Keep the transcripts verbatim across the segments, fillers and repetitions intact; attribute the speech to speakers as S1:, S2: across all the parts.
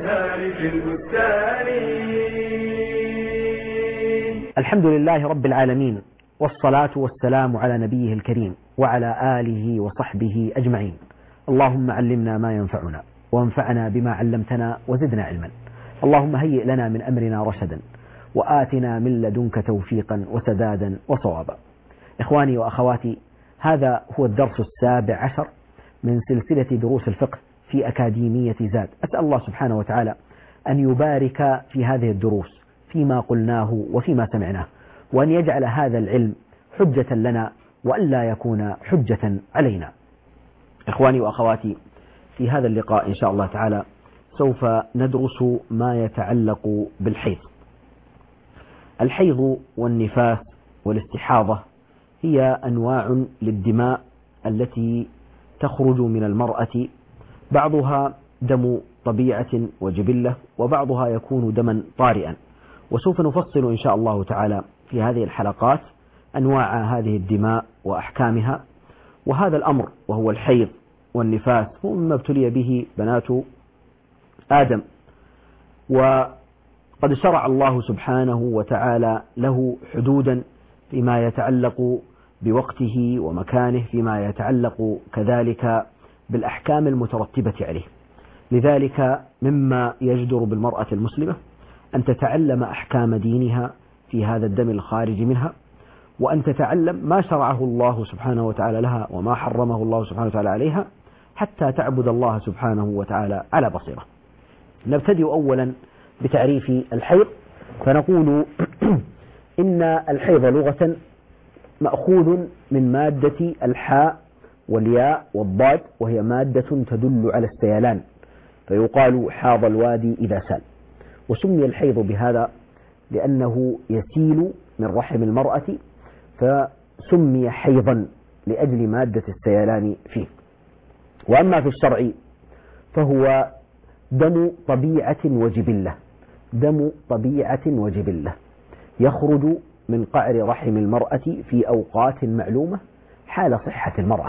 S1: الأزهار في البستان.
S2: الحمد لله رب العالمين، والصلاة والسلام على نبيه الكريم وعلى آله وصحبه أجمعين. اللهم علمنا ما ينفعنا وانفعنا بما علمتنا وزدنا علما. اللهم هيئ لنا من أمرنا رشدا وآتنا من لدنك توفيقا وسدادا وصوابا. إخواني وأخواتي، هذا هو الدرس السابع عشر من سلسلة دروس الفقه في أكاديمية زاد. أسأل الله سبحانه وتعالى أن يبارك في هذه الدروس فيما قلناه وفيما سمعناه، وأن يجعل هذا العلم حجة لنا وألا يكون حجة علينا. إخواني وأخواتي، في هذا اللقاء إن شاء الله تعالى سوف ندرس ما يتعلق بالحيض. الحيض والنفاس والاستحاضة هي أنواع للدماء التي تخرج من المرأة، بعضها دم طبيعة وجبلة، وبعضها يكون دما طارئا. وسوف نفصل إن شاء الله تعالى في هذه الحلقات أنواع هذه الدماء وأحكامها. وهذا الأمر وهو الحيض والنفاس هو مما ابتلي به بنات آدم، وقد شرع الله سبحانه وتعالى له حدودا فيما يتعلق بوقته ومكانه، فيما يتعلق كذلك بالأحكام المترتبة عليه. لذلك مما يجدر بالمرأة المسلمة أن تتعلم أحكام دينها في هذا الدم الخارج منها، وأن تتعلم ما شرعه الله سبحانه وتعالى لها وما حرمه الله سبحانه وتعالى عليها، حتى تعبد الله سبحانه وتعالى على بصيرة. نبتدئ أولا بتعريف الحيض، فنقول إن الحيض لغة مأخوذ من مادة الحاء والياء والضاد، وهي مادة تدل على السيلان، فيقال حاض الوادي إذا سال. وسمي الحيض بهذا لأنه يسيل من رحم المرأة، فسمي حيضا لأجل مادة السيلان فيه. وأما في الشرع فهو دم طبيعة وجبلة، دم طبيعة وجبلة يخرج من قعر رحم المرأة في أوقات معلومة حال صحة المرأة.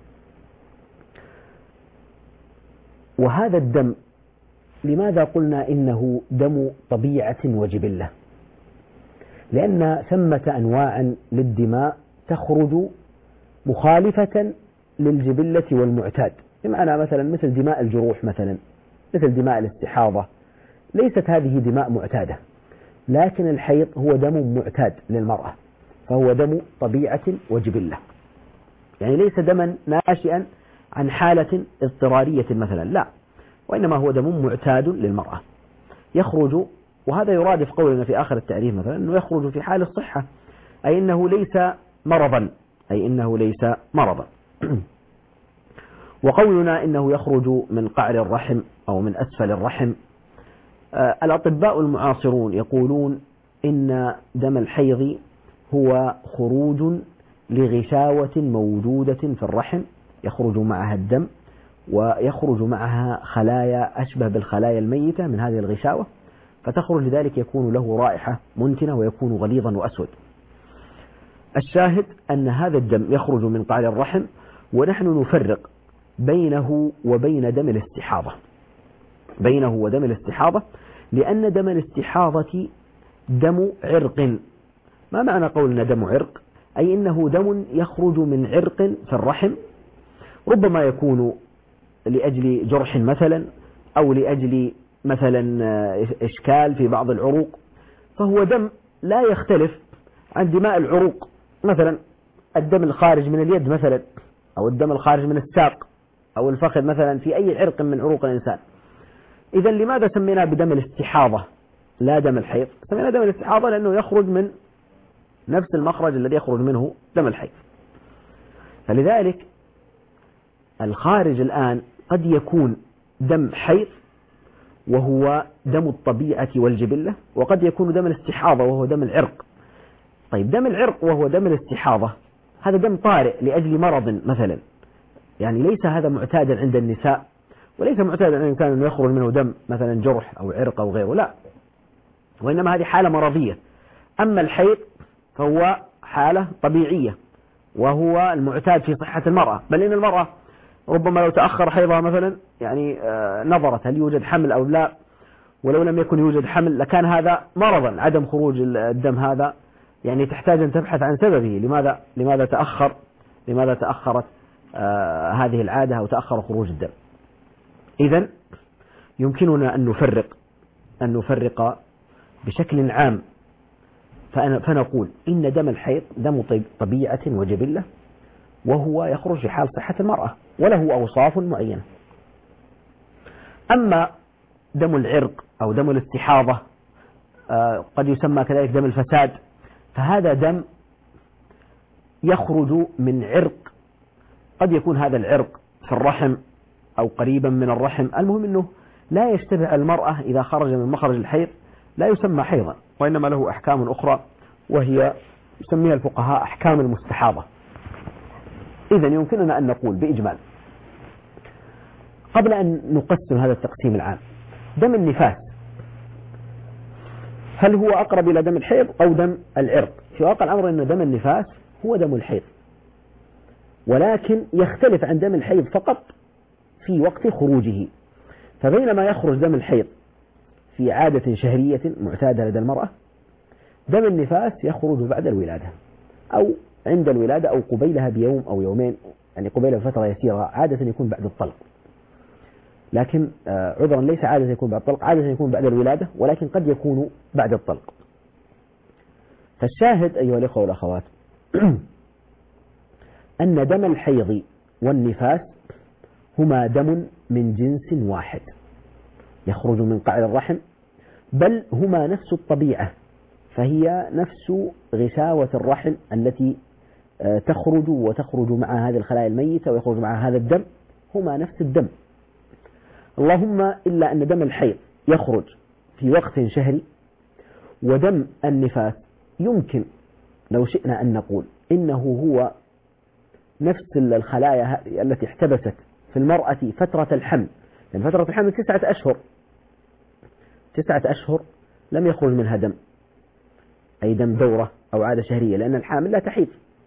S2: وهذا الدم لماذا قلنا إنه دم طبيعة وجبلة؟ لأن ثمة أنواع للدماء تخرج مخالفة للجبلة والمعتاد، بمعنى مثلا مثل دماء الجروح، مثلا مثل دماء الاستحاضة، ليست هذه دماء معتادة، لكن الحيض هو دم معتاد للمرأة، فهو دم طبيعة وجبلة، يعني ليس دما ناشئا عن حالة اضطرارية مثلا، لا، وإنما هو دم معتاد للمرأة يخرج. وهذا يرادف قولنا في آخر التعريف مثلا أنه يخرج في حال الصحة، أي أنه ليس مرضا، أي أنه ليس مرضا. وقولنا إنه يخرج من قعر الرحم أو من أسفل الرحم، آه الأطباء المعاصرون يقولون إن دم الحيض هو خروج لغشاوة موجودة في الرحم، يخرج معها الدم ويخرج معها خلايا أشبه بالخلايا الميتة من هذه الغشاوة، فتخرج، لذلك يكون له رائحة منتنة ويكون غليظا وأسود. الشاهد أن هذا الدم يخرج من قعر الرحم، ونحن نفرق بينه وبين دم الاستحاضة، بينه ودم الاستحاضة، لأن دم الاستحاضة دم عرق. ما معنى قولنا دم عرق؟ أي إنه دم يخرج من عرق في الرحم، ربما يكون لأجل جرح مثلا، أو لأجل مثلا إشكال في بعض العروق، فهو دم لا يختلف عن دماء العروق، مثلا الدم الخارج من اليد مثلا، أو الدم الخارج من الساق أو الفخذ مثلا، في أي عرق من عروق الإنسان. إذا لماذا سمينا بدم الاستحاضة لا دم الحيض؟ سمينا دم الاستحاضة لأنه يخرج من نفس المخرج الذي يخرج منه دم الحيض. فلذلك الخارج الآن قد يكون دم حيض وهو دم الطبيعة والجبلة، وقد يكون دم الاستحاضة وهو دم العرق. طيب دم العرق وهو دم الاستحاضة هذا دم طارئ لأجل مرض مثلا، يعني ليس هذا معتادا عند النساء، وليس معتادا عند الإنسان أنه يخرج منه دم مثلا جرح أو عرق أو غيره، لا، وإنما هذه حالة مرضية. أما الحيض فهو حالة طبيعية وهو المعتاد في صحة المرأة، بل إن المرأة ربما لو تأخر حيضها مثلا يعني نظرت هل يوجد حمل أو لا، ولو لم يكن يوجد حمل لكان هذا مرضا. عدم خروج الدم هذا يعني تحتاج أن تبحث عن سببه، لماذا لماذا تأخر لماذا تأخرت آه هذه العادة أو تأخر خروج الدم. إذن يمكننا أن نفرق أن نفرق بشكل عام، فنقول إن دم الحيض دم طبيعة وجبلة، وهو يخرج في حال صحة المرأة وله أوصاف معينة. أما دم العرق أو دم الاستحاضة آه قد يسمى كذلك دم الفساد، فهذا دم يخرج من عرق، قد يكون هذا العرق في الرحم أو قريبا من الرحم، المهم أنه لا يشتبع المرأة إذا خرج من مخرج الحيض، لا يسمى حيضا، وإنما له أحكام أخرى وهي يسميها الفقهاء أحكام المستحاضة. إذن يمكننا أن نقول بإجمال قبل أن نقسم هذا التقسيم العام، دم النفاس هل هو أقرب إلى دم الحيض أو دم العرق؟ في واقع الأمر أن دم النفاس هو دم الحيض، ولكن يختلف عن دم الحيض فقط في وقت خروجه. فبينما يخرج دم الحيض في عادة شهرية معتادة لدى المرأة، دم النفاس يخرج بعد الولادة أو عند الولادة أو قبيلها بيوم أو يومين، يعني قبيلها بفترة يسيرة، عادة يكون بعد الطلق، لكن عذرا ليس عادة يكون بعد الطلق، عادة يكون بعد الولادة، ولكن قد يكون بعد الطلق. فالشاهد أيها الأخوة والأخوات أن دم الحيض والنفاس هما دم من جنس واحد يخرج من قعر الرحم، بل هما نفس الطبيعة، فهي نفس غشاوة الرحم التي تخرج وتخرج مع هذه الخلايا الميتة ويخرج مع هذا الدم، هما نفس الدم. اللهم إلا أن دم الحيض يخرج في وقت شهري، ودم النفاس يمكن لو شئنا أن نقول إنه هو نفس الخلايا التي احتبست في المرأة فترة الحمل، لأن فترة الحمل تسعة أشهر تسعة أشهر لم يخرج منها دم، أي دم دورة أو عادة شهرية، لأن الحامل لا تحيض،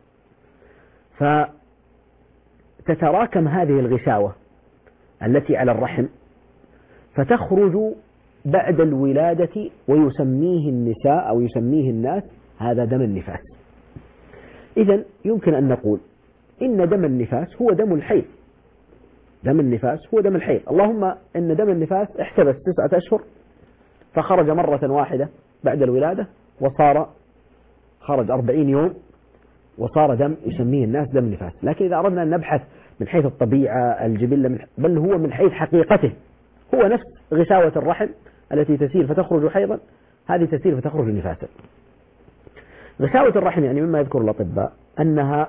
S2: فتتراكم هذه الغشاوة التي على الرحم فتخرج بعد الولادة، ويسميه النساء أو يسميه الناس هذا دم النفاس. إذن يمكن أن نقول إن دم النفاس هو دم الحيض، دم النفاس هو دم الحيض، اللهم إن دم النفاس احتبس تسعة أشهر فخرج مرة واحدة بعد الولادة وصار خرج أربعين يوم وصار دم يسميه الناس دم نفاس. لكن إذا أردنا أن نبحث من حيث الطبيعة الجبلة، بل هو من حيث حقيقته، هو نفس غشاوة الرحم التي تسير فتخرج حيضا، هذه تسير فتخرج نفاسا. غشاوة الرحم يعني مما يذكر الأطباء أنها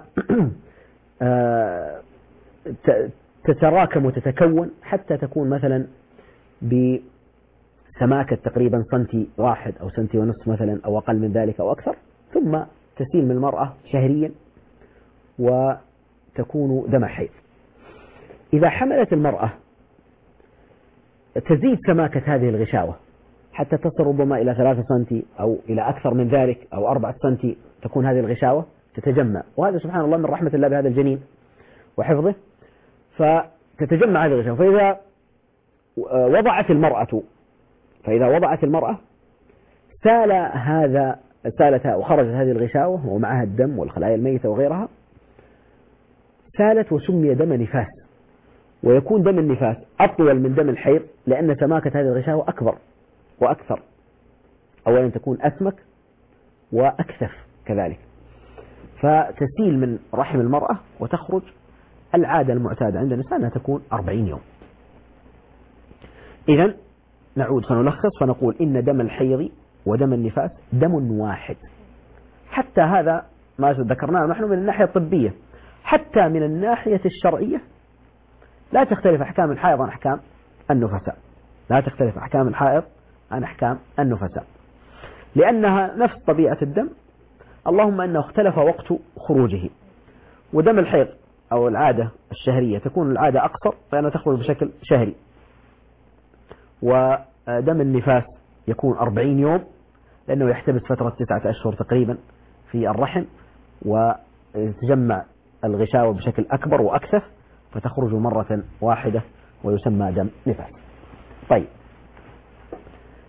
S2: تتراكم وتتكون حتى تكون مثلا بسماكة تقريبا سنتي واحد أو سنتي ونصف مثلا أو أقل من ذلك أو أكثر، ثم تسيل من المرأة شهريا وتكون دم حيض. إذا حملت المرأة تزيد سماكة هذه الغشاوة حتى تصل ربما إلى ثلاثة سنتي أو إلى أكثر من ذلك أو أربعة سنتي، تكون هذه الغشاوة تتجمع، وهذا سبحان الله من رحمة الله بهذا الجنين وحفظه، فتتجمع هذه الغشاوة. فإذا وضعت المرأة فإذا وضعت المرأة سال هذا سالت وخرجت هذه الغشاوة ومعها الدم والخلايا الميتة وغيرها، سالت وسمي دم نفاس. ويكون دم النفاس أطول من دم الحيض لأن سماكة هذه الغشاوة أكبر وأكثر، أولا تكون أسمك وأكثف كذلك، فتسيل من رحم المرأة وتخرج. العادة المعتادة عند النساء أنها تكون أربعين يوم. إذن نعود فنلخص فنقول إن دم الحيض ودم النفاس دم واحد، حتى هذا ما ذكرناه نحن من الناحية الطبية، حتى من الناحية الشرعية لا تختلف أحكام الحائض عن أحكام النفساء، لا تختلف أحكام الحائض عن أحكام النفساء، لأنها نفس طبيعة الدم، اللهم أنه اختلف وقت خروجه. ودم الحيض أو العادة الشهرية تكون العادة أقصر فإنها تخرج بشكل شهري، ودم النفاس يكون أربعين يوم لأنه يحتبس فترة تسعة أشهر تقريبا في الرحم، وتجمع الغشاوة بشكل أكبر وأكثف فتخرج مرة واحدة ويسمى دم نفاس. طيب،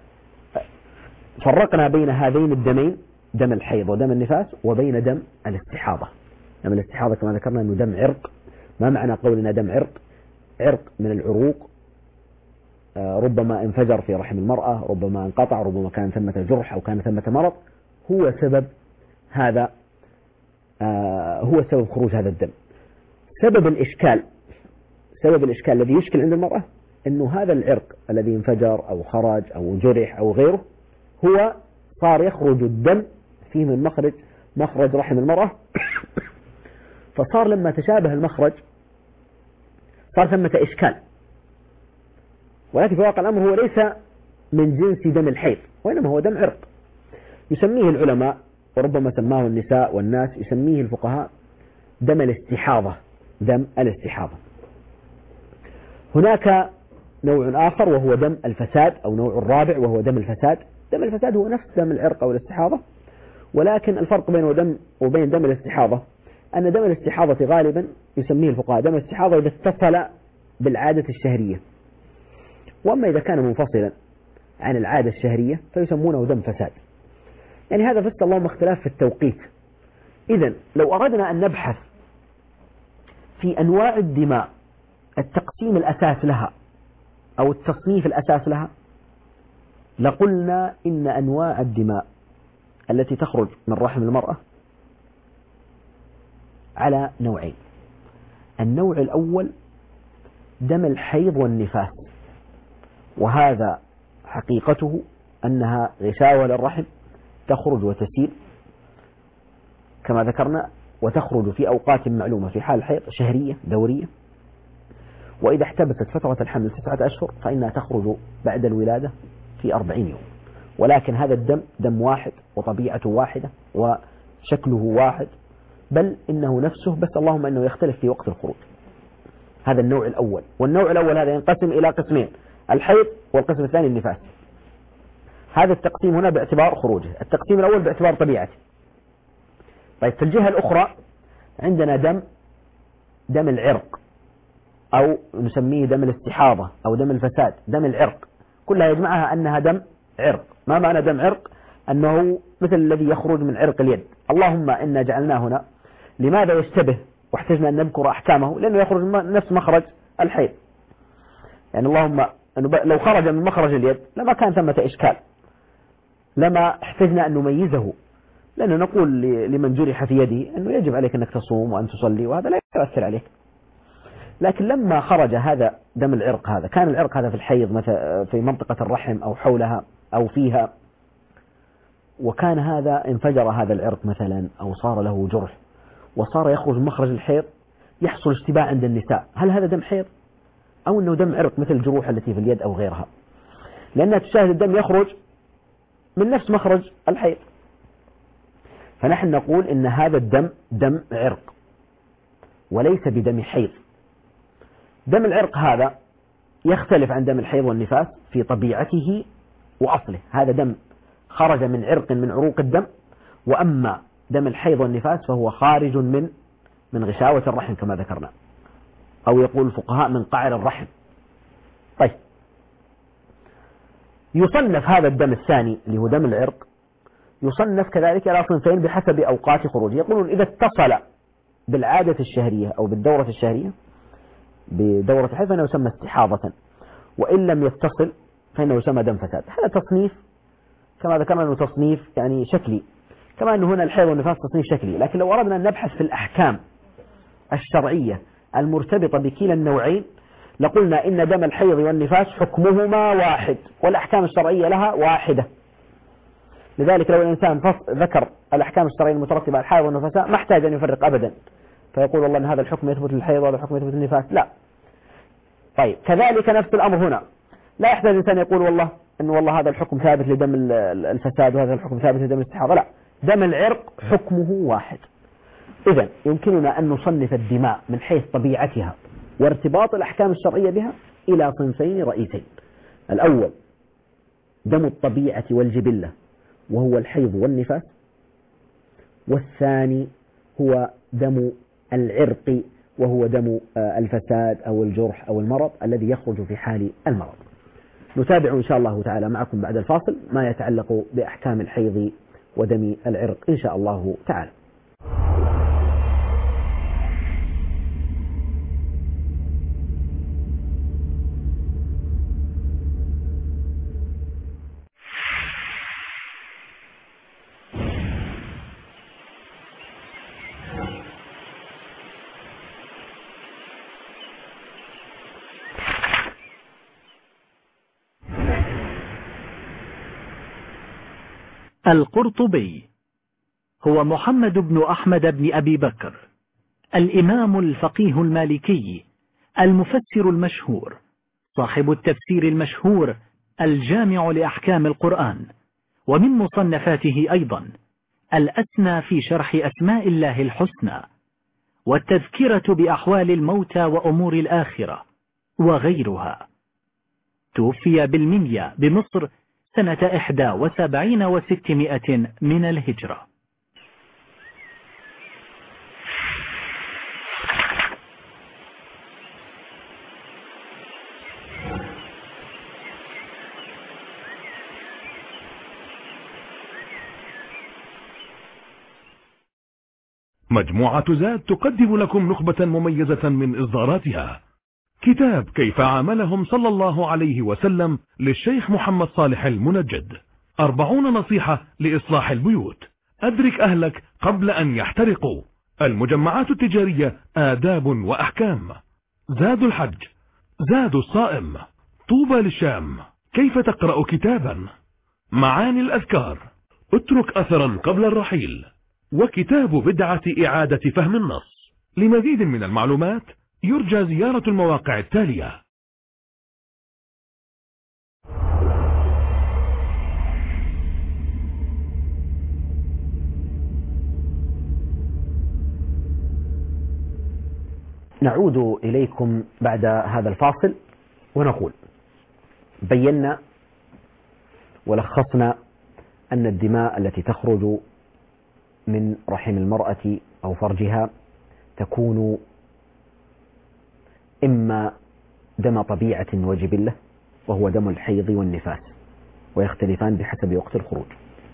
S2: فرقنا بين هذين الدمين، دم الحيض ودم النفاس، وبين دم الاستحاضة. دم الاستحاضة كما ذكرنا أنه دم عرق. ما معنى قولنا دم عرق؟ عرق من العروق، ربما انفجر في رحم المرأة، ربما انقطع، ربما كان ثمة جرح أو كان ثمة مرض، هو سبب هذا هو سبب خروج هذا الدم. سبب الإشكال سبب الإشكال الذي يشكل عند المرأة أنه هذا العرق الذي انفجر أو خرج أو جرح أو غيره هو صار يخرج الدم فيه من مخرج مخرج رحم المرأة فصار لما تشابه المخرج صار ثمة إشكال، ولكن في واقع الأمر هو ليس من جنس دم الحيض، وإنما هو دم عرق. يسميه العلماء وربما سماه النساء والناس، يسميه الفقهاء دم الاستحاضة. دم الاستحاضة. هناك نوع آخر وهو دم الفساد، أو نوع الرابع وهو دم الفساد. دم الفساد هو نفس دم العرق أو الاستحاضة، ولكن الفرق بينه ودم وبين دم الاستحاضة أن دم الاستحاضة غالبا يسميه الفقهاء دم الاستحاضة إذا اتصل بالعادة الشهرية، وأما إذا كان منفصلا عن العادة الشهرية فيسمونه دم فساد. يعني هذا بس اللهم اختلاف في التوقيت. إذن لو أردنا أن نبحث في أنواع الدماء التقسيم الأساس لها أو التصنيف الأساس لها، لقلنا إن أنواع الدماء التي تخرج من رحم المرأة على نوعين. النوع الأول دم الحيض والنفاس، وهذا حقيقته أنها غشاوة للرحم تخرج وتسيل كما ذكرنا، وتخرج في أوقات معلومة في حال الحيض شهرية دورية، وإذا احتبست فترة الحمل تسعة أشهر فإنها تخرج بعد الولادة في أربعين يوم. ولكن هذا الدم دم واحد وطبيعته واحدة وشكله واحد، بل إنه نفسه، بس اللهم أنه يختلف في وقت الخروج. هذا النوع الأول. والنوع الأول هذا ينقسم إلى قسمين، الحيض والقسم الثاني النفاس. هذا التقسيم هنا باعتبار خروجه، التقسيم الأول باعتبار طبيعته. طيب في الجهة الأخرى عندنا دم دم العرق، أو نسميه دم الاستحاضة أو دم الفساد، دم العرق، كلها يجمعها أنها دم عرق. ما معنى دم عرق؟ أنه مثل الذي يخرج من عرق اليد. اللهم إنا جعلناه هنا لماذا يشتبه واحتجنا أن نذكر أحكامه؟ لأنه يخرج من نفس مخرج الحيض. يعني اللهم لو خرج من مخرج اليد لما كان ثمة إشكال، لما احتجنا أن نميزه، لأنه نقول لمن جرح في يده أنه يجب عليك أنك تصوم وأن تصلي وهذا لا يؤثر عليك. لكن لما خرج هذا دم العرق، هذا كان العرق هذا في الحيض مثلا في منطقة الرحم أو حولها أو فيها، وكان هذا انفجر هذا العرق مثلا أو صار له جرح وصار يخرج من مخرج الحيض، يحصل اشتباه عند النساء، هل هذا دم حيض أو أنه دم عرق مثل الجروح التي في اليد أو غيرها، لأنها تشاهد الدم يخرج من نفس مخرج الحيض. فنحن نقول إن هذا الدم دم عرق وليس بدم حيض. دم العرق هذا يختلف عن دم الحيض والنفاس في طبيعته وأصله، هذا دم خرج من عرق من عروق الدم، وأما دم الحيض والنفاس فهو خارج من من غشاوة الرحم كما ذكرنا، أو يقول الفقهاء من قعر الرحم. طيب يصنف هذا الدم الثاني اللي هو دم العرق، يصنف كذلك إلى صنفين بحسب أوقات خروجه. يقولون إذا اتصل بالعادة الشهرية أو بالدورة الشهرية بدورة الحيض فإنه يسمى استحاضة، وإن لم يتصل فإنه يسمى دم فساد. هذا تصنيف كما ذكرنا أنه تصنيف يعني شكلي، كما أنه هنا الحيض والنفاس تصنيف شكلي. لكن لو أردنا أن نبحث في الأحكام الشرعية المرتبطة بكلا النوعين لقلنا إن دم الحيض والنفاس حكمهما واحد والأحكام الشرعية لها واحدة. لذلك لو الإنسان ذكر الأحكام الشرعية المترتبة على الحيض والنفساء ما احتاج أن يفرق أبدا، فيقول والله أن هذا الحكم يثبت للحيض وهذا الحكم يثبت للنفاس، لا. طيب كذلك نفس الأمر هنا، لا يحتاج الإنسان يقول والله أن والله هذا الحكم ثابت لدم الفساد وهذا الحكم ثابت لدم الاستحاضة، لا، دم العرق حكمه واحد. إذن يمكننا أن نصنف الدماء من حيث طبيعتها وارتباط الأحكام الشرعية بها إلى صنفين رئيسين. الأول دم الطبيعة والجبلة وهو الحيض والنفاس، والثاني هو دم العرق وهو دم الفساد أو الجرح أو المرض الذي يخرج في حال المرض. نتابع إن شاء الله تعالى معكم بعد الفاصل ما يتعلق بأحكام الحيض ودم العرق إن شاء الله تعالى.
S3: القرطبي هو محمد بن أحمد بن أبي بكر، الإمام الفقيه المالكي المفسر المشهور، صاحب التفسير المشهور الجامع لأحكام القرآن، ومن مصنفاته أيضا الأسنى في شرح أسماء الله الحسنى، والتذكرة بأحوال الموتى وأمور الآخرة وغيرها. توفي بالمنيا بمصر سنة إحدى وسبعين وستمائة من الهجرة.
S4: مجموعة زاد تقدم لكم نخبة مميزة من إصداراتها. كتاب كيف عاملهم صلى الله عليه وسلم للشيخ محمد صالح المنجد، أربعون نصيحة لإصلاح البيوت، أدرك أهلك قبل أن يحترقوا، المجمعات التجارية آداب وأحكام، زاد الحج، زاد الصائم، طوبى للشام، كيف تقرأ كتابا، معاني الأذكار، اترك أثرا قبل الرحيل، وكتاب بدعة إعادة فهم النص. لمزيد من المعلومات يرجى زيارة المواقع التالية.
S2: نعود إليكم بعد هذا الفاصل ونقول: بينا ولخصنا أن الدماء التي تخرج من رحم المرأة أو فرجها تكون إما دم طبيعة وجبلة وهو دم الحيض والنفاس ويختلفان بحسب وقت الخروج،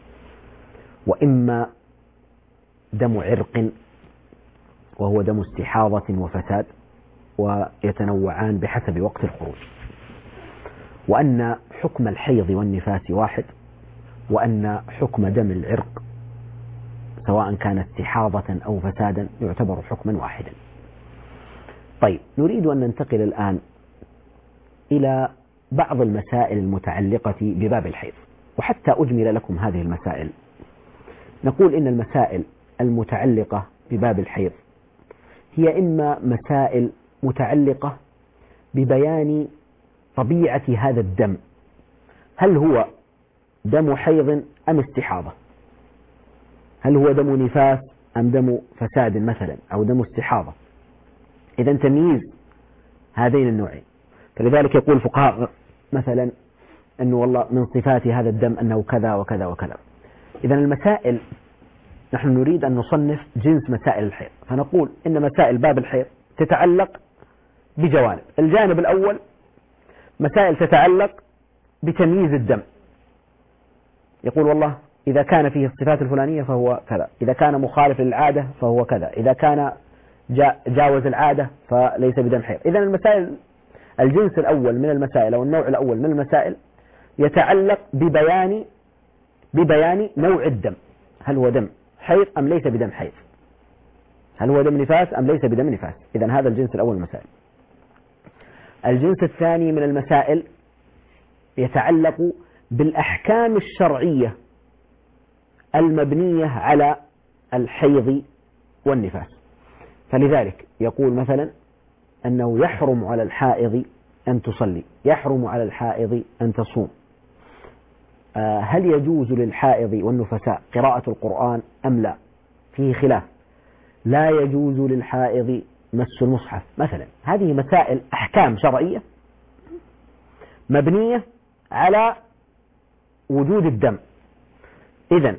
S2: وإما دم عرق وهو دم استحاضة وفساد ويتنوعان بحسب وقت الخروج، وأن حكم الحيض والنفاس واحد، وأن حكم دم العرق سواء كان استحاضة أو فسادا يعتبر حكما واحدا. طيب، نريد أن ننتقل الآن إلى بعض المسائل المتعلقة بباب الحيض. وحتى أجمل لكم هذه المسائل نقول إن المسائل المتعلقة بباب الحيض هي إما مسائل متعلقة ببيان طبيعة هذا الدم، هل هو دم حيض أم استحاضة، هل هو دم نفاس أم دم فساد مثلا أو دم استحاضة، إذا تمييز هذين النوعين. فلذلك يقول الفقهاء مثلا أنه والله من صفات هذا الدم أنه كذا وكذا وكذا. إذا المسائل نحن نريد أن نصنف جنس مسائل الحيض، فنقول إن مسائل باب الحيض تتعلق بجوانب. الجانب الأول مسائل تتعلق بتمييز الدم، يقول والله إذا كان فيه الصفات الفلانية فهو كذا، إذا كان مخالف للعادة فهو كذا، إذا كان جاوز العادة فليس بدم حيض. إذا المسائل الجنس الأول من المسائل أو النوع الأول من المسائل يتعلق ببيان ببيان نوع الدم، هل هو دم حيض أم ليس بدم حيض، هل هو دم نفاس أم ليس بدم نفاس. إذا هذا الجنس الأول من المسائل. الجنس الثاني من المسائل يتعلق بالأحكام الشرعية المبنية على الحيض والنفاس. فلذلك يقول مثلا أنه يحرم على الحائض أن تصلي، يحرم على الحائض أن تصوم، هل يجوز للحائض والنفساء قراءة القرآن أم لا، فيه خلاف، لا يجوز للحائض مس المصحف مثلا. هذه مسائل أحكام شرعية مبنية على وجود الدم. إذن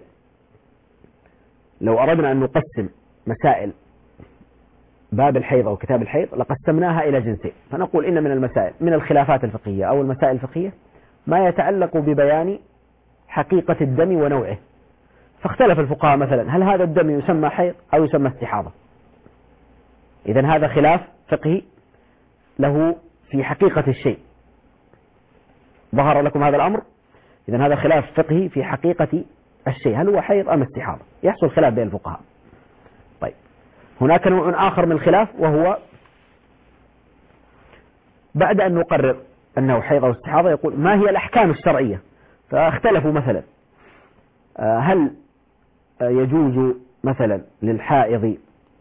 S2: لو أردنا أن نقسم مسائل باب الحيض أو كتاب الحيض لقسمناها إلى جنسين، فنقول إن من المسائل من الخلافات الفقهية أو المسائل الفقهية ما يتعلق ببيان حقيقة الدم ونوعه. فاختلف الفقهاء مثلا هل هذا الدم يسمى حيض أو يسمى استحاضة. إذن هذا خلاف فقهي له في حقيقة الشيء. ظهر لكم هذا الأمر. إذن هذا خلاف فقهي في حقيقة الشيء، هل هو حيض أم استحاضة؟ يحصل خلاف بين الفقهاء. طيب هناك نوع آخر من الخلاف، وهو بعد أن نقرر أنه حيض أو استحاضة يقول ما هي الأحكام الشرعية. فاختلفوا مثلا هل يجوز مثلا للحائض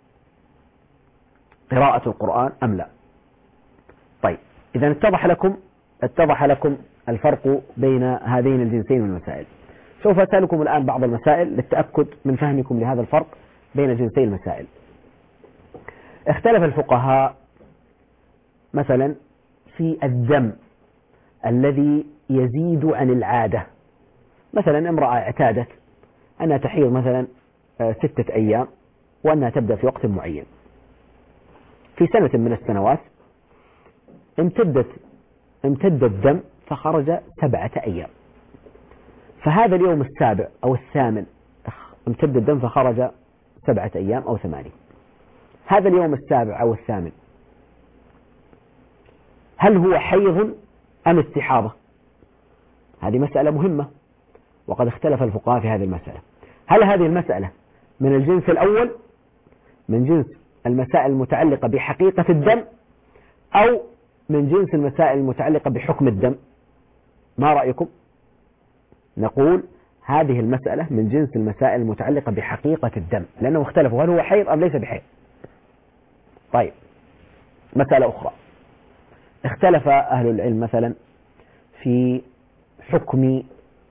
S2: قراءة القرآن أم لا. طيب إذا اتضح لكم اتضح لكم الفرق بين هذين الجنسين من المسائل. سوف أسألكم الآن بعض المسائل للتأكد من فهمكم لهذا الفرق بين جنسي المسائل. اختلف الفقهاء مثلا في الدم الذي يزيد عن العادة. مثلا امرأة اعتادت أنها تحيض مثلا ستة أيام وأنها تبدأ في وقت معين، في سنة من السنوات امتدت امتد الدم فخرج سبعة أيام، فهذا اليوم السابع أو الثامن امتد الدم فخرج سبعة أيام أو ثمانية، هذا اليوم السابع أو الثامن هل هو حيض أم استحاضة؟ هذه مسألة مهمة، وقد اختلف الفقهاء في هذه المسألة. هل هذه المسألة من الجنس الأول من جنس المسائل المتعلقة بحقيقة الدم، أو من جنس المسائل المتعلقة بحكم الدم؟ ما رأيكم؟ نقول هذه المسألة من جنس المسائل المتعلقة بحقيقة الدم، لأنهم اختلفوا هل هو حيض أم ليس بحيض. طيب مسألة أخرى، اختلف أهل العلم مثلا في حكم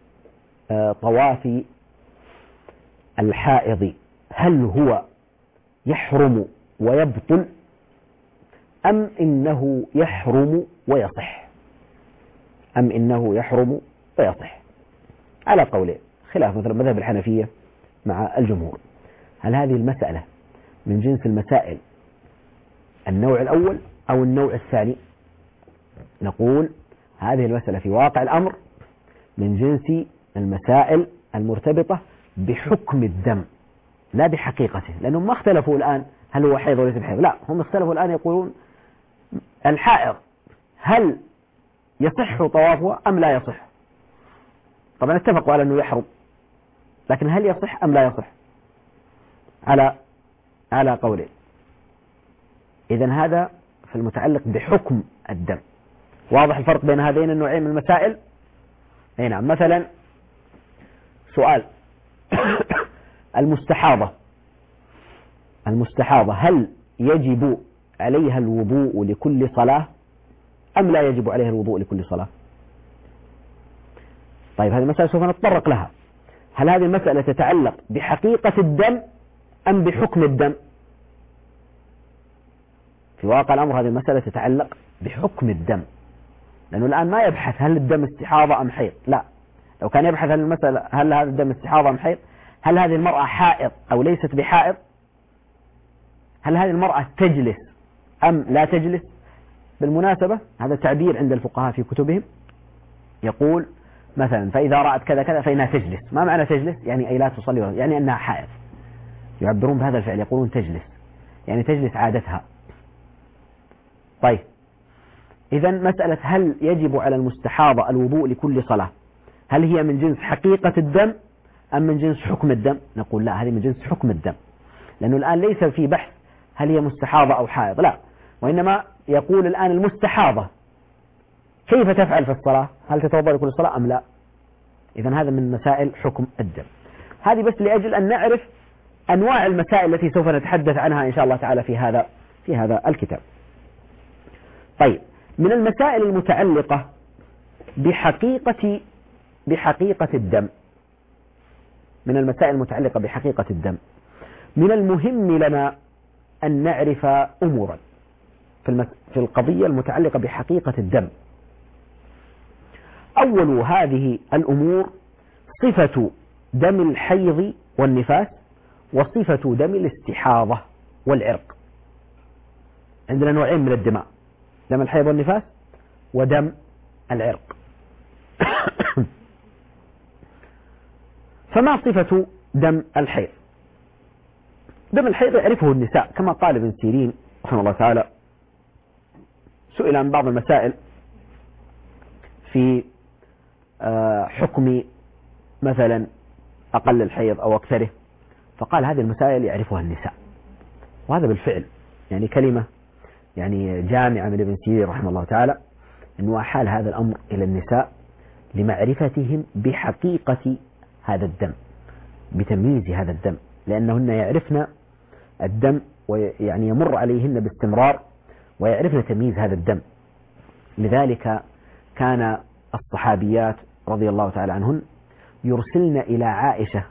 S2: طواف الحائض، هل هو يحرم ويبطل أم إنه يحرم ويصح أم إنه يحرم ويصح؟ على قولين، خلاف مثلا مذهب الحنفية مع الجمهور. هل هذه المسألة من جنس المسائل النوع الأول أو النوع الثاني؟ نقول هذه المسألة في واقع الأمر من جنس المسائل المرتبطة بحكم الدم لا بحقيقته، لأنهم ما اختلفوا الآن هل هو حيض وليس بحيض، لا، هم اختلفوا الآن يقولون الحائض هل يصح طوافها أم لا يصح. طبعا اتفقوا على أنه يحرم، لكن هل يصح أم لا يصح؟ على على قولين. إذن هذا في المتعلق بحكم الدم. واضح الفرق بين هذين النوعين من المسائل؟ أي نعم. مثلا سؤال المستحاضة المستحاضة هل يجب عليها الوضوء لكل صلاة أم لا يجب عليها الوضوء لكل صلاة؟ طيب هذه المسألة سوف نتطرق لها. هل هذه المسألة تتعلق بحقيقة الدم أم بحكم الدم؟ في واقع الأمر هذه المسألة تتعلق بحكم الدم، لأنه الآن ما يبحث هل الدم استحاضة أم حيض، لا، لو كان يبحث عن المسألة هل هذا الدم استحاضة أم حيض، هل هذه المرأة حائض أو ليست بحائض، هل هذه المرأة تجلس أم لا تجلس. بالمناسبة هذا تعبير عند الفقهاء في كتبهم، يقول مثلا فإذا رأت كذا كذا فإنها تجلس. ما معنى تجلس؟ يعني أي لا تصلي، يعني أنها حائض. يعبرون بهذا الفعل، يقولون تجلس يعني تجلس عادتها. طيب إذا مسألة هل يجب على المستحاضة الوضوء لكل صلاة، هل هي من جنس حقيقة الدم أم من جنس حكم الدم؟ نقول لا، هذه من جنس حكم الدم، لأنه الآن ليس في بحث هل هي مستحاضة أو حائض، لا، وإنما يقول الآن المستحاضة كيف تفعل في الصلاة، هل تتوضأ لكل صلاة أم لا. إذن هذا من مسائل حكم الدم. هذه بس لأجل أن نعرف أنواع المسائل التي سوف نتحدث عنها إن شاء الله تعالى في هذا في هذا الكتاب. طيب من المسائل المتعلقة بحقيقة بحقيقة الدم من المسائل المتعلقة بحقيقة الدم من المهم لنا أن نعرف أمورا في في القضية المتعلقة بحقيقة الدم. أول هذه الأمور صفة دم الحيض والنفاس وصفة دم الاستحاضة والعرق. عندنا نوعين من الدماء، دم الحيض والنفاس ودم العرق. فما صفة دم الحيض؟ دم الحيض يعرفه النساء، كما قال ابن سيرين رحمه الله تعالى، سئل عن بعض المسائل في حكم مثلا أقل الحيض أو أكثره، فقال هذه المسائل يعرفها النساء. وهذا بالفعل يعني كلمة يعني جامعة من ابن سيرين رحمه الله تعالى، أنه أحال هذا الأمر إلى النساء لمعرفتهم بحقيقة هذا الدم، بتمييز هذا الدم، لأنهن يعرفن الدم ويعني يمر عليهن باستمرار ويعرفن تمييز هذا الدم. لذلك كان الصحابيات رضي الله تعالى عنهن يرسلن إلى عائشة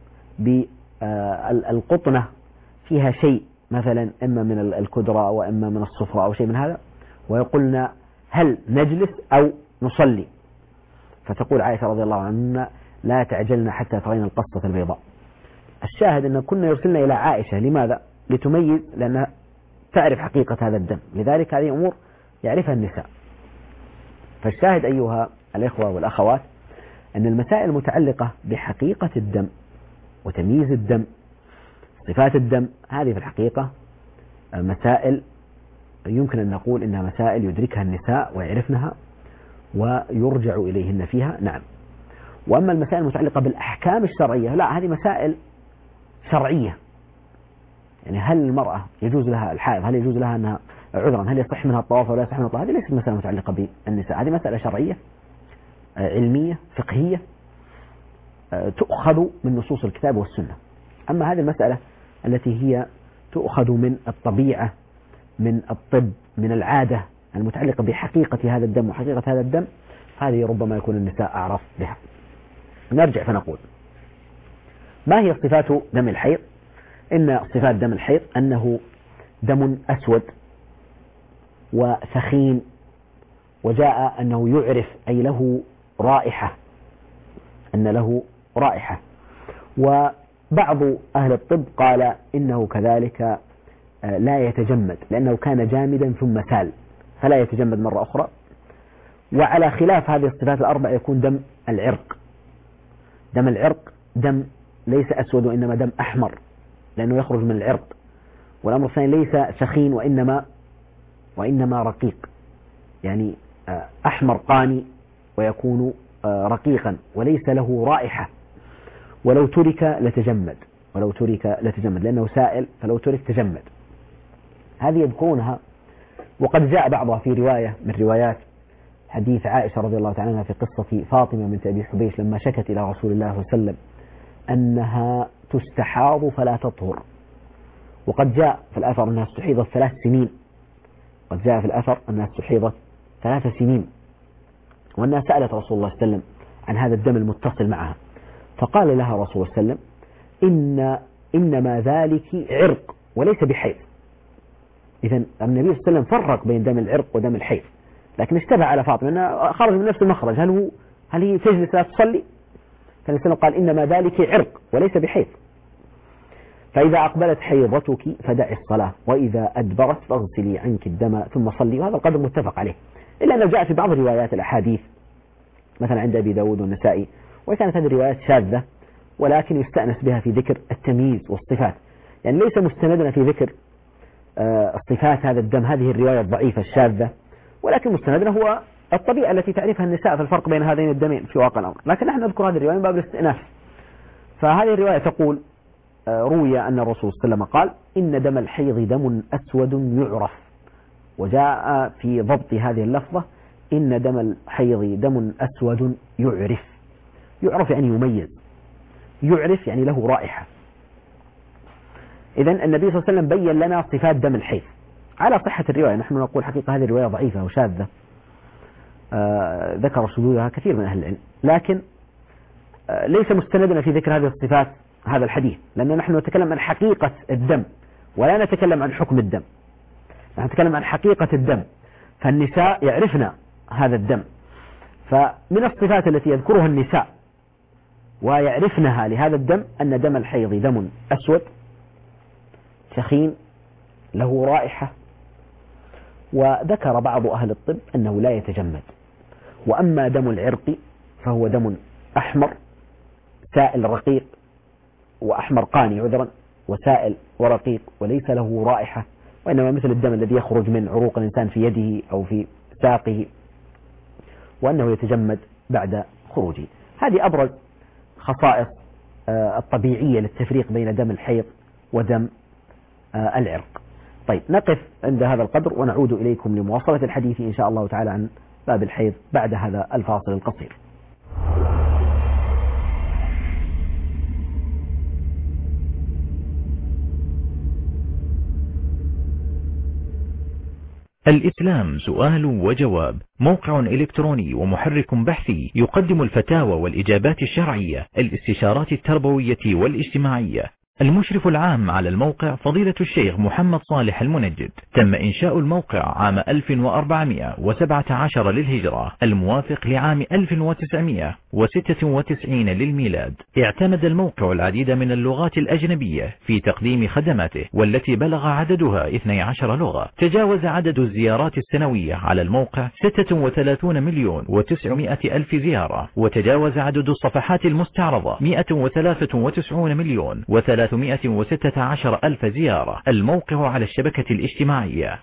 S2: بالقطنة فيها شيء مثلا إما من الكدرة وإما من الصفرة أو شيء من هذا، ويقولن هل نجلس أو نصلي؟ فتقول عائشة رضي الله عنها لا تعجلن حتى ترين القصة البيضاء. الشاهد أن كنا يرسلنا إلى عائشة، لماذا؟ لتميز، لأنها تعرف حقيقة هذا الدم، لذلك هذه أمور يعرفها النساء. فالشاهد أيها الإخوة والأخوات أن المسائل المتعلقة بحقيقة الدم وتمييز الدم، صفات الدم، هذه في الحقيقة مسائل يمكن أن نقول إنها مسائل يدركها النساء ويعرفنها ويرجع إليهن فيها، نعم. وأما المسائل المتعلقة بالأحكام الشرعية لا، هذه مسائل شرعية. يعني هل المرأة يجوز لها الحائض، هل يجوز لها أنها عذرا، هل يصح منها الطواف ولا يصح منها الطواف، هذه ليست مسألة متعلقة بالنساء، هذه مسألة شرعية علمية فقهية تؤخذ من نصوص الكتاب والسنة. أما هذه المسألة التي هي تؤخذ من الطبيعة، من الطب، من العادة المتعلقة بحقيقة هذا الدم وحقيقة هذا الدم، هذه ربما يكون النساء أعرف بها. نرجع فنقول ما هي صفات دم الحيض؟ إن صفات دم الحيض أنه دم أسود وثخين، وجاء أنه يعرف أي له رائحة، أن له رائحة. وبعض أهل الطب قال إنه كذلك لا يتجمد، لأنه كان جامدا ثم سال فلا يتجمد مرة أخرى. وعلى خلاف هذه الصفات الأربع يكون دم العرق. دم العرق دم ليس أسود وإنما دم أحمر، لأنه يخرج من العرق. والأمر الثاني ليس سخين وإنما وإنما رقيق، يعني أحمر قاني ويكون رقيقا وليس له رائحة، ولو ترك لتجمد، ولو ترك لتجمد لأنه سائل، فلو ترك تجمد. هذه يذكرونها، وقد جاء بعضها في رواية من روايات حديث عائشة رضي الله تعالى عنها في قصة فاطمة بنت أبي حبيش لما شكت إلى رسول الله صلى الله عليه وسلم أنها تستحاض فلا تطهر. وقد جاء في الأثر أنها استحيضت ثلاث سنين، قد جاء في الأثر أنها استحيضت ثلاث سنين، وأنها سألت رسول الله صلى الله عليه وسلم عن هذا الدم المتصل معها، فقال لها رسول الله صلى الله عليه وسلم إن إنما ذلك عرق وليس بحيض. إذن النبي صلى الله عليه وسلم فرق بين دم العرق ودم الحيض، لكن اشتبه على فاطمة أنها خرج من نفس المخرج، هل هو هل هي تجلس لا تصلي؟ فالنبي صلى الله عليه وسلم قال إنما ذلك عرق وليس بحيض، فإذا أقبلت حيضتك فدعي الصلاة وإذا أدبرت فاغسلي عنك الدم ثم صلي. وهذا القدر متفق عليه، إلا أنه جاء في بعض روايات الأحاديث مثلا عند أبي داود والنسائي، وكانت هذه الروايات شاذة، ولكن يستأنس بها في ذكر التمييز والصفات، يعني ليس مستندنا في ذكر الصفات هذا الدم هذه الرواية الضعيفة الشاذة، ولكن مستندنا هو الطبيعة التي تعرفها النساء في الفرق بين هذين الدمين في واقع الأمر، لكن نحن نذكر هذه الرواية من باب الاستئناس. فهذه الرواية تقول روي أن الرسول صلى الله عليه وسلم قال إن دم الحيض دم أسود يعرف، وجاء في ضبط هذه اللفظة إن دم الحيض دم أسود يعرف. يعرف يعني يميز، يعرف يعني له رائحة. إذن النبي صلى الله عليه وسلم بين لنا صفات دم الحيض على صحة الرواية. نحن نقول حقيقة هذه الرواية ضعيفة وشاذة، آه ذكر شذوذها كثير من أهل العلم، لكن آه ليس مستندنا في ذكر هذه الصفات هذا الحديث، لأن نحن نتكلم عن حقيقة الدم ولا نتكلم عن حكم الدم، نحن نتكلم عن حقيقة الدم، فالنساء يعرفن هذا الدم. فمن الصفات التي يذكرها النساء ويعرفنها لهذا الدم أن دم الحيض دم أسود ثخين له رائحة. وذكر بعض أهل الطب أنه لا يتجمد. وأما دم العرق فهو دم أحمر سائل رقيق وأحمر قاني عذرا، وسائل ورقيق وليس له رائحة، وإنما مثل الدم الذي يخرج من عروق الإنسان في يده أو في ساقه، وأنه يتجمد بعد خروجه. هذه أبرز خصائص الطبيعية للتفريق بين دم الحيض ودم العرق. طيب نقف عند هذا القدر ونعود إليكم لمواصلة الحديث إن شاء الله تعالى عن باب الحيض بعد هذا الفاصل القصير.
S5: الإسلام سؤال وجواب، موقع إلكتروني ومحرك بحثي يقدم الفتاوى والإجابات الشرعية، الاستشارات التربوية والاجتماعية. المشرف العام على الموقع فضيلة الشيخ محمد صالح المنجد. تم إنشاء الموقع عام ألف وأربعمائة وسبعة عشر للهجرة الموافق لعام ألف وتسعمائة وستة وتسعين للميلاد. اعتمد الموقع العديد من اللغات الأجنبية في تقديم خدماته، والتي بلغ عددها اثني عشر لغة. تجاوز عدد الزيارات السنوية على الموقع ستة وثلاثين مليون وتسعمائة ألف زيارة، وتجاوز عدد الصفحات المستعرضة مئة وثلاثة وتسعين مليون وثلاثمائة وستة عشر ألف زيارة. الموقع على الشبكة الاجتماعية.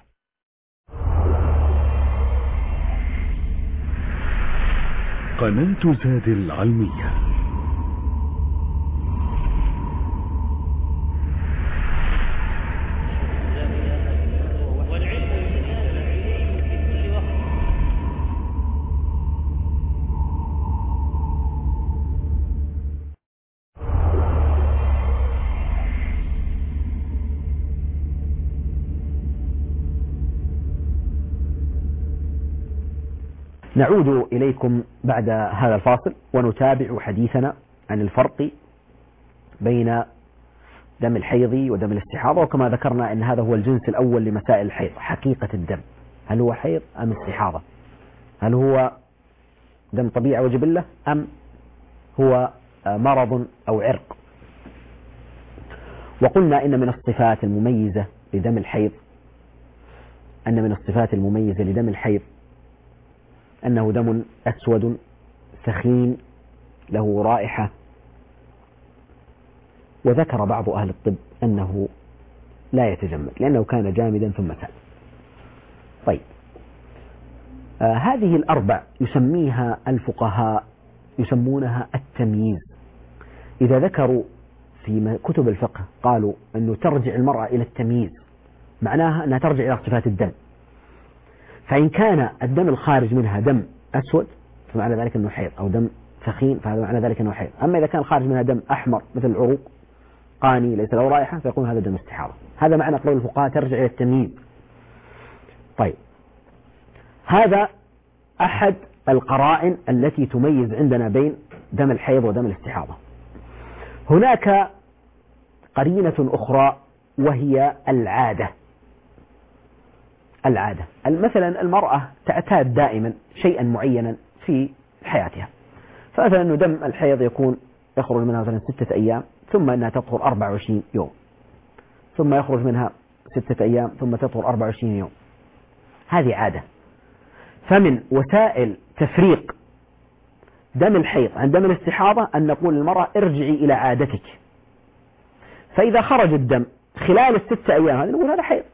S4: قناة زاد العلمية.
S2: نعود إليكم بعد هذا الفاصل ونتابع حديثنا عن الفرق بين دم الحيض ودم الاستحاضة. وكما ذكرنا أن هذا هو الجنس الأول لمسائل الحيض، حقيقة الدم، هل هو حيض أم استحاضة؟ هل هو دم طبيعة وجبلة أم هو مرض أو عرق؟ وقلنا إن من الصفات المميزة لدم الحيض أن من الصفات المميزة لدم الحيض أنه دم أسود ثخين له رائحة. وذكر بعض أهل الطب أنه لا يتجمد لأنه كان جامدا ثم سال. طيب آه هذه الأربع يسميها الفقهاء يسمونها التمييز. إذا ذكروا في كتب الفقه قالوا أنه ترجع المرأة إلى التمييز، معناها أنها ترجع إلى صفات الدم. فإن كان الدم الخارج منها دم أسود فمعنى ذلك أنه حيض، أو دم ثخين فهذا معنى ذلك أنه حيض. أما إذا كان الخارج منها دم أحمر مثل العروق قاني ليس له رائحة فيقول هذا دم استحاضة. هذا معنى قول الفقهاء ترجع إلى التمييز. طيب هذا أحد القرائن التي تميز عندنا بين دم الحيض ودم الاستحاضة. هناك قرينة أخرى وهي العادة. العادة مثلا المرأة تعتاد دائما شيئا معينا في حياتها، فمثلا أنه دم الحيض يكون يخرج منها مثلا ستة أيام ثم أنها تطهر أربعة وعشرين يوم، ثم يخرج منها ستة أيام ثم تطهر أربعة وعشرين يوم. هذه عادة. فمن وسائل تفريق دم الحيض عن دم الاستحاضة أن نقول للمرأة ارجعي إلى عادتك. فإذا خرج الدم خلال الستة أيام هذه نقول هذا حيض،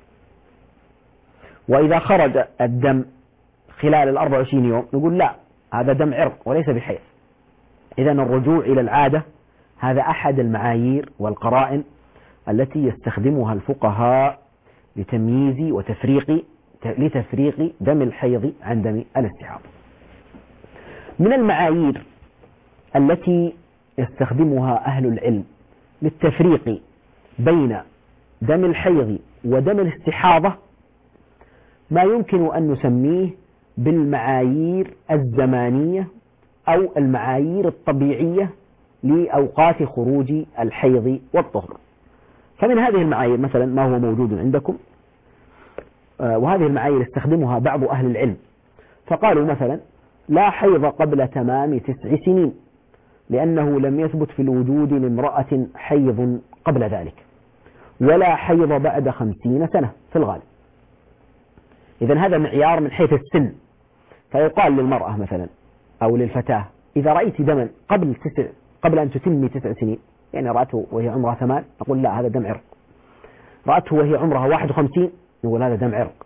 S2: وإذا خرج الدم خلال الأربع وعشرين يوم نقول لا هذا دم عرق وليس بحيض. إذن الرجوع إلى العادة هذا أحد المعايير والقرائن التي يستخدمها الفقهاء لتمييز وتفريق لتفريق دم الحيض عن دم الاستحاضة. من المعايير التي يستخدمها أهل العلم للتفريق بين دم الحيض ودم الاستحاضة ما يمكن أن نسميه بالمعايير الزمانية أو المعايير الطبيعية لأوقات خروج الحيض والطهر. فمن هذه المعايير مثلا ما هو موجود عندكم، وهذه المعايير يستخدمها بعض أهل العلم، فقالوا مثلا لا حيض قبل تمام تسع سنين لأنه لم يثبت في الوجود لامرأة حيض قبل ذلك، ولا حيض بعد خمسين سنة في الغالب. إذن هذا معيار من حيث السن. فيقال للمرأة مثلا أو للفتاة إذا رأيت دما قبل تسع قبل أن تتمي تسع سنين، يعني رأته وهي عمرها ثمان نقول لا هذا دم عرق، رأته وهي عمرها واحد وخمسين نقول هذا دم عرق.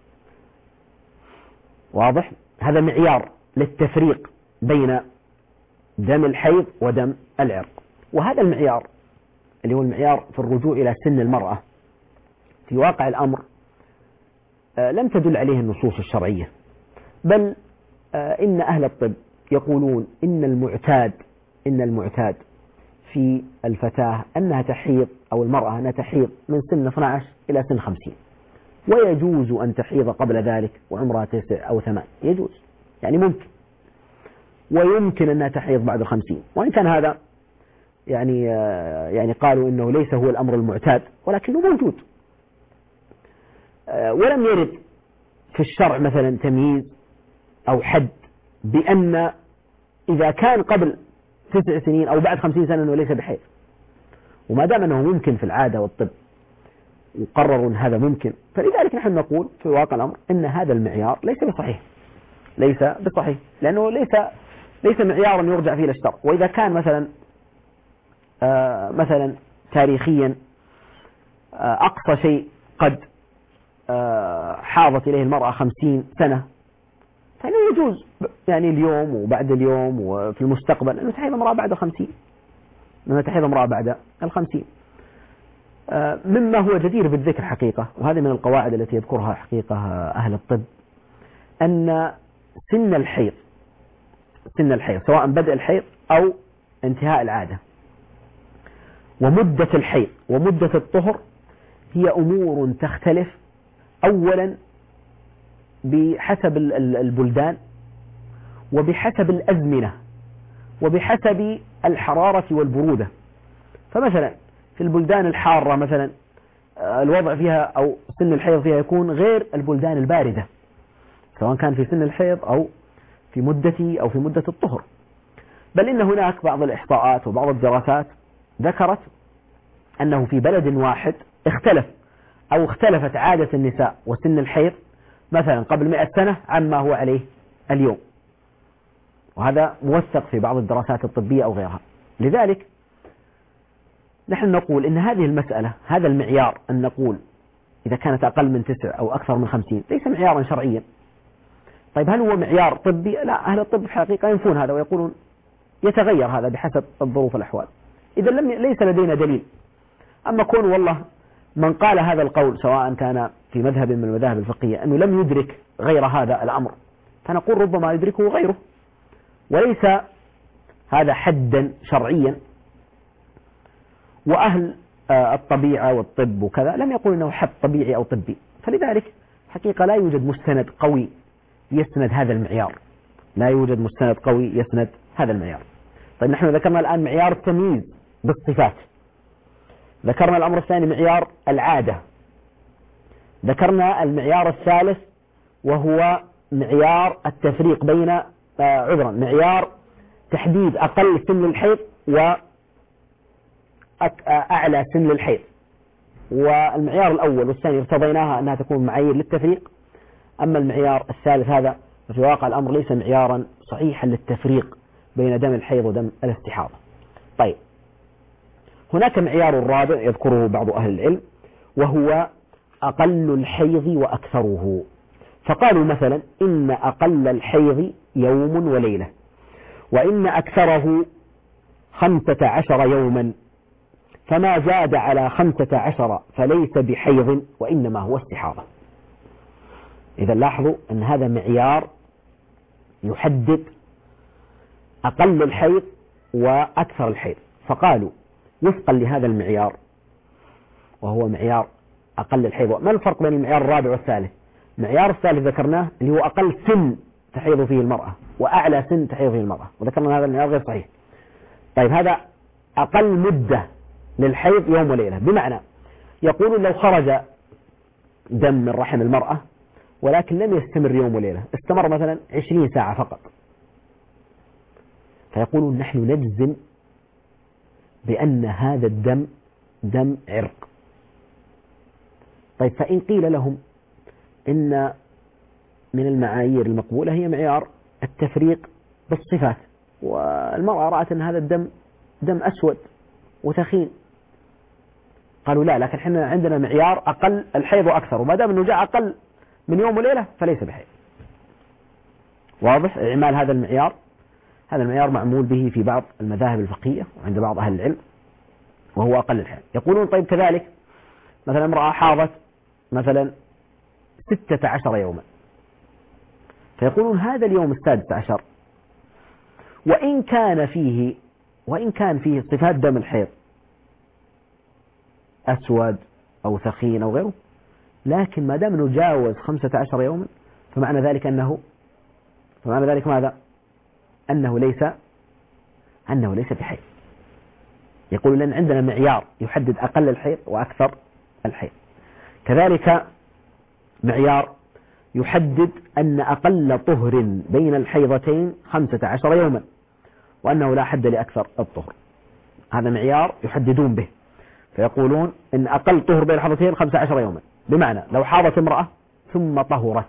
S2: واضح؟ هذا معيار للتفريق بين دم الحيض ودم العرق. وهذا المعيار اللي هو المعيار في الرجوع إلى سن المرأة في واقع الأمر لم تدل عليه النصوص الشرعية، بل إن أهل الطب يقولون إن المعتاد إن المعتاد في الفتاة أنها تحيض أو المرأة أنها تحيض من سن اثني عشر إلى سن خمسين، ويجوز أن تحيض قبل ذلك وعمرها تسع أو ثمان، يجوز يعني ممكن، ويمكن أنها تحيض بعد الخمسين، وإن كان هذا يعني يعني قالوا إنه ليس هو الأمر المعتاد ولكنه موجود. ولم يرد في الشرع مثلا تمييز أو حد بأن إذا كان قبل تسع سنين أو بعد خمسين سنة أنه ليس بحيض، وما دام أنه ممكن في العادة والطب وقرروا أن هذا ممكن، فلذلك نحن نقول في واقع الأمر أن هذا المعيار ليس بصحيح، ليس بصحيح، لأنه ليس ليس معيارا يرجع فيه للشرع. وإذا كان مثلا آه مثلا تاريخيا آه أقصى شيء قد آه حاضت إليه المرأة خمسين سنة، فإنه يجوز يعني اليوم وبعد اليوم وفي المستقبل أنه تحيض امرأة بعد الخمسين، أنه تحيض امرأة بعد الخمسين، آه مما هو جدير بالذكر حقيقة. وهذه من القواعد التي يذكرها حقيقة أهل الطب، أن سن الحيض سن الحيض سواء بدء الحيض أو انتهاء العادة ومدة الحيض ومدة الطهر هي أمور تختلف أولا بحسب البلدان وبحسب الأزمنة وبحسب الحرارة والبرودة. فمثلا في البلدان الحارة مثلا الوضع فيها أو سن الحيض فيها يكون غير البلدان الباردة، سواء كان في سن الحيض أو في مدة أو في مدة الطهر. بل إن هناك بعض الإحصاءات وبعض الدراسات ذكرت أنه في بلد واحد اختلف أو اختلفت عادة النساء وسن الحيض مثلا قبل مئة سنة عما هو عليه اليوم، وهذا موثق في بعض الدراسات الطبية أو غيرها. لذلك نحن نقول إن هذه المسألة هذا المعيار أن نقول إذا كانت أقل من تسع أو أكثر من خمسين ليس معيارا شرعيا. طيب هل هو معيار طبي؟ لا، أهل الطب في الحقيقة ينفون هذا ويقولون يتغير هذا بحسب الظروف والأحوال. إذا لم ليس لدينا دليل. أما كون والله من قال هذا القول سواء كان في مذهب من المذاهب الفقهية أنه لم يدرك غير هذا الأمر، فنقول ربما يدركه غيره، وليس هذا حدا شرعيا. وأهل الطبيعة والطب وكذا لم يقول أنه حد طبيعي أو طبي، فلذلك حقيقة لا يوجد مستند قوي يسند هذا المعيار، لا يوجد مستند قوي يسند هذا المعيار. طيب نحن ذكرنا الآن معيار التمييز بالصفات، ذكرنا الأمر الثاني معيار العادة، ذكرنا المعيار الثالث وهو معيار التفريق بين آه عذرا معيار تحديد أقل سن الحيض وأعلى سن الحيض. والمعيار الأول والثاني ارتضيناها أنها تكون معايير للتفريق، أما المعيار الثالث هذا في واقع الأمر ليس معيارا صحيحا للتفريق بين دم الحيض ودم الاستحاضة. طيب هناك معيار الرابع يذكره بعض أهل العلم وهو أقل الحيض وأكثره. فقالوا مثلا إن أقل الحيض يوم وليلة، وإن أكثره خمسة عشر يوما، فما زاد على خمسة عشر فليس بحيض وإنما هو استحاضة. إذا لاحظوا أن هذا معيار يحدد أقل الحيض وأكثر الحيض. فقالوا وفقا لهذا المعيار وهو معيار أقل الحيض، ما الفرق بين المعيار الرابع والثالث؟ المعيار الثالث ذكرناه اللي هو أقل سن تحيض فيه المرأة وأعلى سن تحيض فيه المرأة، وذكرنا هذا المعيار غير صحيح. طيب هذا أقل مدة للحيض يوم وليلة، بمعنى يقولون لو خرج دم من رحم المرأة ولكن لم يستمر يوم وليلة، استمر مثلا عشرين ساعة فقط، فيقولون نحن نجزم بأن هذا الدم دم عرق. طيب فإن قيل لهم إن من المعايير المقبولة هي معيار التفريق بالصفات، والمرأة رأت أن هذا الدم دم أسود وثخين. قالوا لا، لكن احنا عندنا معيار أقل الحيض وأكثر، وما دام أنه جاء أقل من يوم وليلة فليس بحيض. واضح إعمال هذا المعيار؟ هذا المعيار معمول به في بعض المذاهب الفقهية وعند بعض أهل العلم، وهو أقل الحيض. يقولون طيب كذلك مثلا امرأة حاضت مثلا ستة عشر يوما، فيقولون هذا اليوم السادس عشر وإن كان فيه وإن كان فيه صفات دم الحيض أسود أو ثخين أو غيره، لكن ما دام أنه جاوز خمسة عشر يوما فمعنى ذلك أنه فمعنى ذلك ماذا؟ أنه ليس أنه ليس بحيض. يقول لأن عندنا معيار يحدد أقل الحيض وأكثر الحيض، كذلك معيار يحدد أن أقل طهر بين الحيضتين خمسة عشر يوما، وأنه لا حد لأكثر الطهر. هذا معيار يحددون به، فيقولون إن أقل طهر بين الحيضتين خمسة عشر يوما، بمعنى لو حاضت امرأة ثم طهرت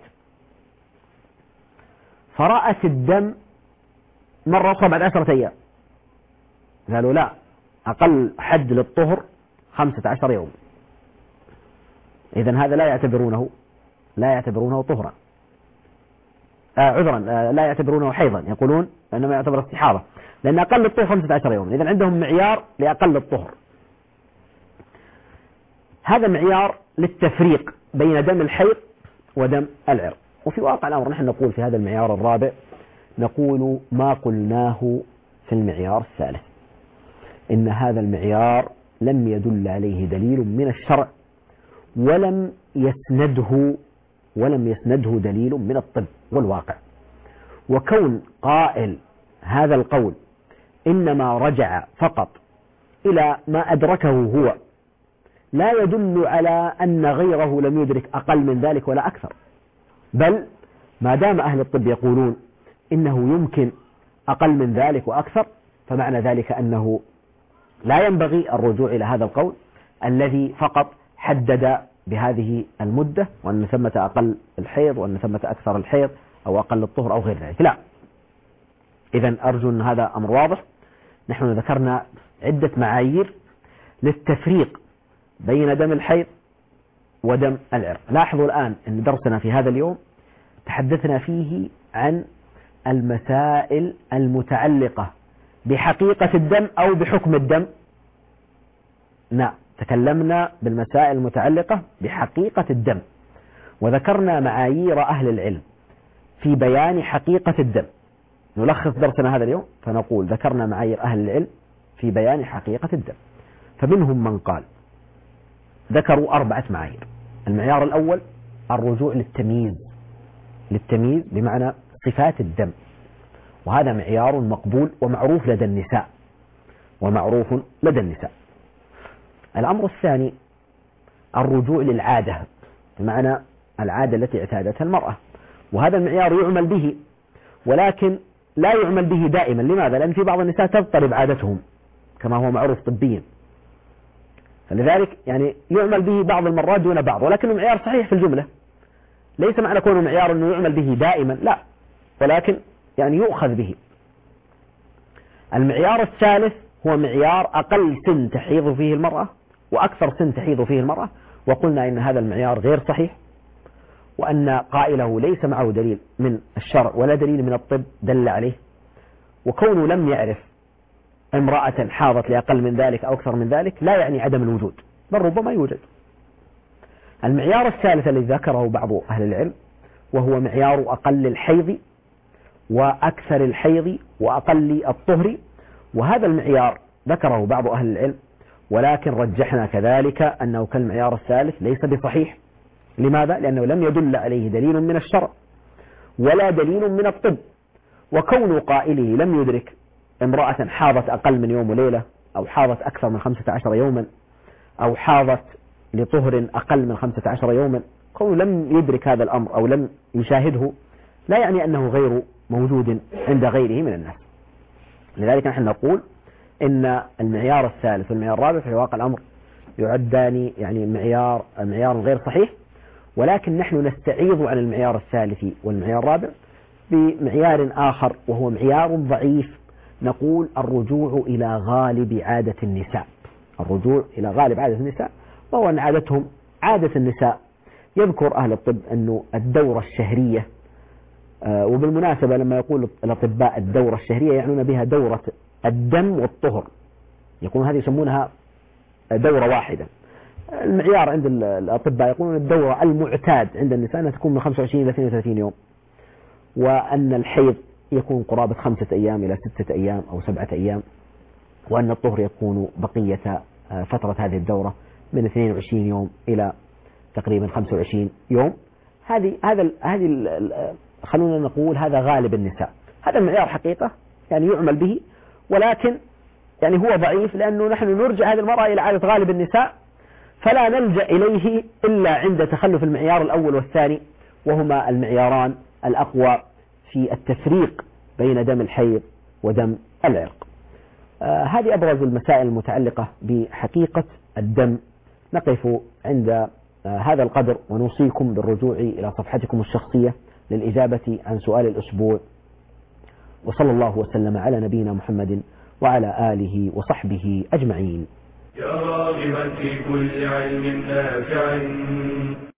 S2: فرأت الدم مرة سبعة عشرة أيام، قالوا لا، أقل حد للطهر خمسة عشر يوم. إذن هذا لا يعتبرونه لا يعتبرونه طهرا، آه عذرا آه لا يعتبرونه حيضا، يقولون أنما يعتبر استحاضة، لأن أقل الطهر خمسة عشر يوم. إذن عندهم معيار لأقل الطهر. هذا معيار للتفريق بين دم الحيض ودم العرق. وفي واقع الأمر نحن نقول في هذا المعيار الرابع نقول ما قلناه في المعيار الثالث، إن هذا المعيار لم يدل عليه دليل من الشرع ولم يسنده ولم يسنده دليل من الطب والواقع. وكون قائل هذا القول إنما رجع فقط إلى ما أدركه هو لا يدل على أن غيره لم يدرك أقل من ذلك ولا أكثر، بل ما دام أهل الطب يقولون إنه يمكن أقل من ذلك وأكثر، فمعنى ذلك أنه لا ينبغي الرجوع إلى هذا القول الذي فقط حدد بهذه المدة، وأن ثمة أقل الحيض وأن ثمة أكثر الحيض أو أقل الطهر أو غير ذلك. لا. إذن أرجو أن هذا أمر واضح. نحن ذكرنا عدة معايير للتفريق بين دم الحيض ودم العرق. لاحظوا الآن أن درسنا في هذا اليوم تحدثنا فيه عن المسائل المتعلقة بحقيقة الدم أو بحكم الدم. نعم، تكلمنا بالمسائل المتعلقة بحقيقة الدم، وذكرنا معايير أهل العلم في بيان حقيقة الدم. نلخص درسنا هذا اليوم فنقول ذكرنا معايير أهل العلم في بيان حقيقة الدم، فمنهم من قال ذكروا أربعة معايير. المعيار الأول الرجوع للتمييز للتمييز بمعنى صفات الدم، وهذا معيار مقبول ومعروف لدى النساء ومعروف لدى النساء. الأمر الثاني الرجوع للعادة بمعنى العادة التي اعتادتها المرأة، وهذا المعيار يعمل به، ولكن لا يعمل به دائما. لماذا؟ لأن في بعض النساء تضطرب عادتهم كما هو معروف طبيا، فلذلك يعني يعمل به بعض المرات دون بعض، ولكنه معيار صحيح في الجملة. ليس معنى كونه معيار أنه يعمل به دائما، لا، ولكن يعني يؤخذ به. المعيار الثالث هو معيار أقل سن تحيض فيه المرأة وأكثر سن تحيض فيه المرأة، وقلنا إن هذا المعيار غير صحيح، وأن قائله ليس معه دليل من الشرع ولا دليل من الطب دل عليه، وكونه لم يعرف امرأة حاضت لأقل من ذلك أو أكثر من ذلك لا يعني عدم الوجود، بل ربما يوجد. المعيار الثالث الذي ذكره بعض أهل العلم وهو معيار أقل الحيض وأكثر الحيض وأقل الطهر، وهذا المعيار ذكره بعض أهل العلم، ولكن رجحنا كذلك أنه كالمعيار الثالث ليس بصحيح. لماذا؟ لأنه لم يدل عليه دليل من الشرع ولا دليل من الطب، وكون قائله لم يدرك امرأة حاضت أقل من يوم وليلة أو حاضت أكثر من خمسة عشر يوما أو حاضت لطهر أقل من خمسة عشر يوما، كونه لم يدرك هذا الأمر أو لم يشاهده لا يعني أنه غير موجود عند غيره من الناس. لذلك نحن نقول إن المعيار الثالث والمعيار الرابع في واقع الأمر يعدان يعني معيار معيار غير صحيح، ولكن نحن نستعيض عن المعيار الثالث والمعيار الرابع بمعيار آخر وهو معيار ضعيف نقول الرجوع إلى غالب عادة النساء، الرجوع إلى غالب عادة النساء، وهو أن عادتهم عادة النساء. يذكر أهل الطب أنه الدورة الشهرية، وبالمناسبة لما يقول الأطباء الدورة الشهرية يعنون بها دورة الدم والطهر، يكون هذه يسمونها دورة واحدة. المعيار عند الأطباء يقولون الدورة المعتاد عند النساء أنها تكون من خمسة وعشرين إلى اثنين وثلاثين يوم، وأن الحيض يكون قرابة خمسة أيام إلى ستة أيام أو سبعة أيام، وأن الطهر يكون بقية فترة هذه الدورة من اثنين وعشرين يوم إلى تقريبا خمسة وعشرين يوم. هذه هذا هذه خلونا نقول هذا غالب النساء. هذا المعيار حقيقة يعني يعمل به، ولكن يعني هو ضعيف، لأنه نحن نرجع هذه المرأة إلى عادة غالب النساء، فلا نلجأ إليه إلا عند تخلف المعيار الأول والثاني، وهما المعياران الأقوى في التفريق بين دم الحيض ودم العرق. آه هذه أبرز المسائل المتعلقة بحقيقة الدم. نقف عند آه هذا القدر، ونوصيكم بالرجوع إلى صفحتكم الشخصية للإجابة عن سؤال الأسبوع. وصلى الله وسلم على نبينا محمد وعلى آله وصحبه أجمعين.
S1: يا راغبا في كل علم نافع